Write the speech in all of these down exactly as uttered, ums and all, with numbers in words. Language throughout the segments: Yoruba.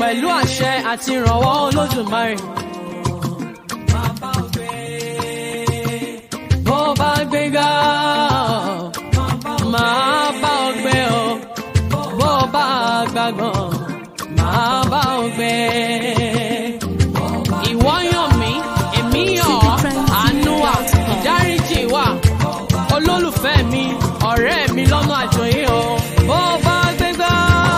pẹ̀lú àṣẹ àti ìrànwọ́ Olódùmarè. Bó bá gbéga máa bá ọ gbé o, bó bá gbàgbọ́n máa bá ọ gbé. Ìwọ yàn mí, èmi yàn ọ́, àánú wà, ìdáríjì wà, olólùfẹ́ mi, ọ̀rẹ́ mi lọ́nà àjọyé o. Bó bá gbégbá,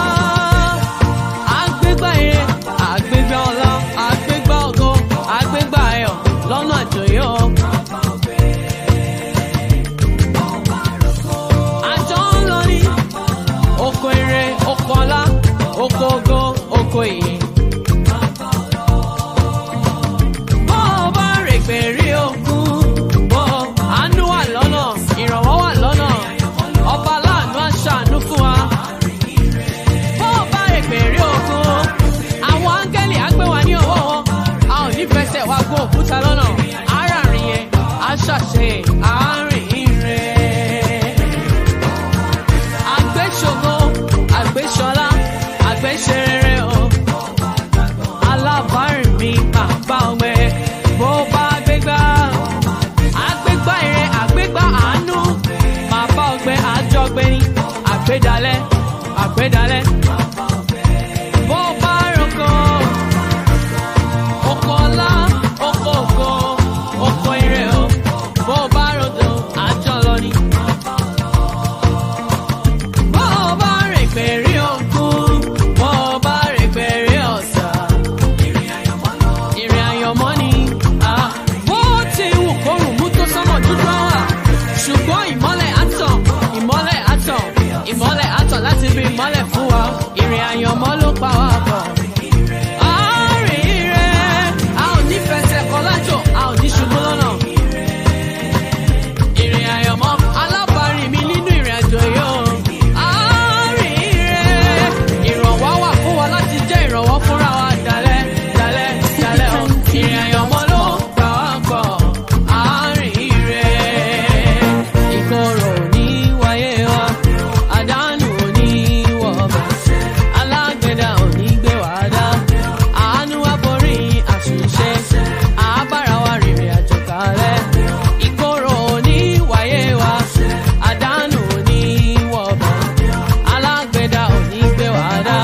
àgbégbá ire, àgbégbá ọlá, àgbégbá ògo, àgbégbá ayọ̀ lọ́nà àjọyé o. Àjọ ń lọ ní oko ire, oko ọlá, oko ògo, oko ìyè. Bó bá règbè rí okun, bó àánú wà lọ́nà, ìrànwọ́ wà lọ́nà, ọba láàánú aṣàánú fún wa. Bó bá règbè rí okun, àwọn áńgẹ́lì á gbé wa ní ọwọ́ wọn, a ò ní fẹsẹ̀ wá gún òkúta lọ́nà, aráàrin yẹn á ṣàṣe àárín rẹ̀. Àgbéṣògo, àgbéṣọlá, àgbéṣerere o, alábàárìn mi bàbá ọgbẹ. Bó bá gbégbá, àgbégbá ire, àgbégbá àánú, bàbá ọgbẹ àjọgbẹ́ni, àgbédalẹ̀, àgbédalẹ̀. Bó bá roko, oko ọlá, oko ògo, oko ire o, bó bá rodo, àjọ lọ ni. Bó bá règbè rí okun, bó bá règbè rí ọ̀sà, ìrìn àyànmọ́ ni. Ah, bó ti wù kórùn mú tó sánmọ̀ dúdú wà, ṣùgbọ́n ìmọ́lẹ̀ á tàn, ìmọ́lẹ̀ á tàn, ìmọ́lẹ̀ á tàn láti bí ìmọ́lẹ̀ fún wa. Ìrìn àyànmọ́ ló pa wá pọ̀. Àárín rẹ̀, a ò ní fẹsẹ̀ kọ lájò, a ò ní ṣubú lọ́nà. Ìrìn àyànmọ́ alábàárìn mi nínú ìrìn àjò yìí o. Àárín rẹ̀, ìrànwọ́ wà fún wa láti jẹ́ ìrànwọ́ fúnra wa dalẹ̀, dalẹ̀, dalẹ̀ o. Ìrìn àyànmọ́ ló pa wá pọ̀. Àárín rẹ̀, ìkorò ní wáyé wa, àdánù ò ní wọ̀bẹ̀, alágbẹ̀dá ò ní gbé wá dá. Àánú wá borí àṣìṣe, àbára wa rìnrìn àjò kalẹ̀. Ìkorò ò ní wáyé wa, àdánù ò ní wọ̀bẹ̀, alágbẹ̀dá ò ní gbé wá dá.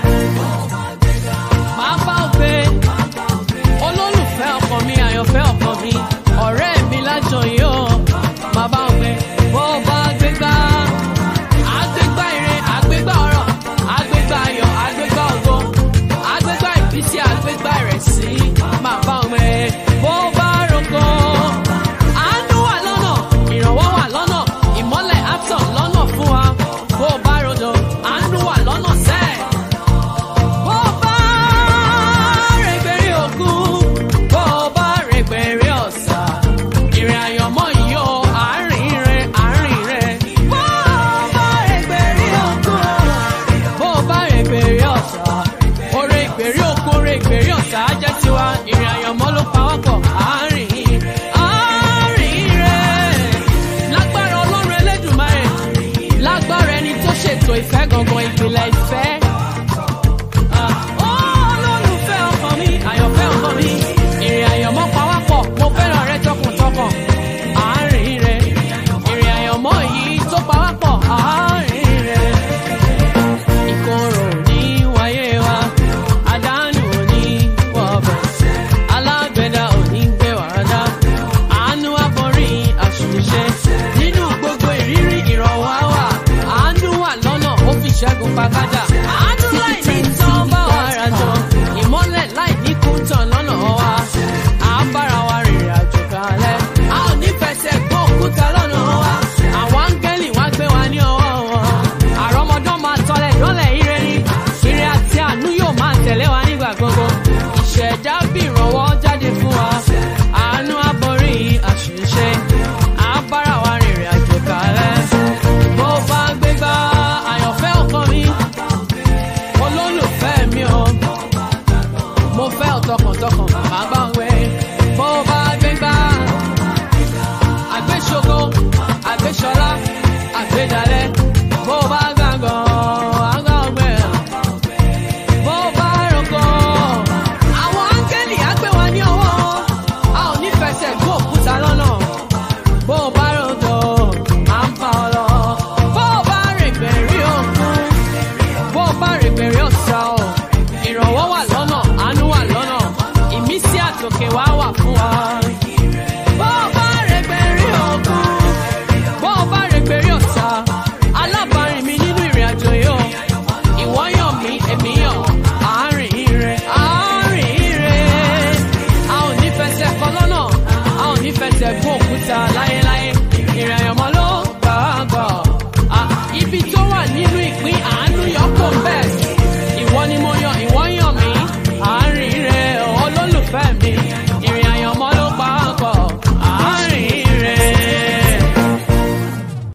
Máa bá ọ gbé, olólùfẹ́ ọkàn mi, àyànfẹ́ ọkàn mi, ọ̀rẹ́ mi lájọyé o. Máa bá ọ gbé, bó bá gbégbá, àgbégbá ire, àgbégbá ọrọ̀, àgbégbá ayọ̀, àgbégbá ògo, àgbégbá ìbísí, àgbégbá ìrẹsì. Máa bá ọ gbé, bó bá roko, àánú wà lọ́nà, ìrànwọ́ wà lọ́nà, ìmọ́lẹ̀ á tàn lọ́nà fún wa. Bó bá rodo, àánú wà lọ́nà sẹ́ẹ̀. Bó bá règbè rí òkun, bó bá règbè rí ọ̀sà, ìrìn àyànmọ́ yìí o, àárín rẹ̀, àárín rẹ̀. Bó bá règbè rí òkun, bó bá règbè rí ọ̀sà, oore ìgbèrí òkun, oore ìgbèrí ọ̀sà á jẹ́ tiwa. Ìrìn àyànmọ́ ló pa wá pọ̀. Àárín, àárín rẹ̀, lágbára Ọlọ́run Elédùmarè, lágbára ẹni tó ṣètò ìfẹ́ gangan, ìpìlẹ̀ ìfẹ́. Ah, olólùfẹ́ ọkàn mi, àyànfẹ́ ọkàn mi, ìrìn àyànmọ́ pa wá pọ̀, mo fẹ́ràn rẹ tọkàntọkàn. Àárín rẹ̀, ìrìn àyànmọ́ yìí tó pa wá pọ̀. Àárín rẹ̀, ìkorò ní wáyé wa, àdánù ò ní wọ̀bẹ̀, alágbẹ̀dá ò ní gbé wá dá. Àánú wá borí àṣìṣe, nínú gbogbo ìrírí ìrànwọ́ wà, àánú wà lọ́nà, ó fi ṣẹ́gun pàkádà.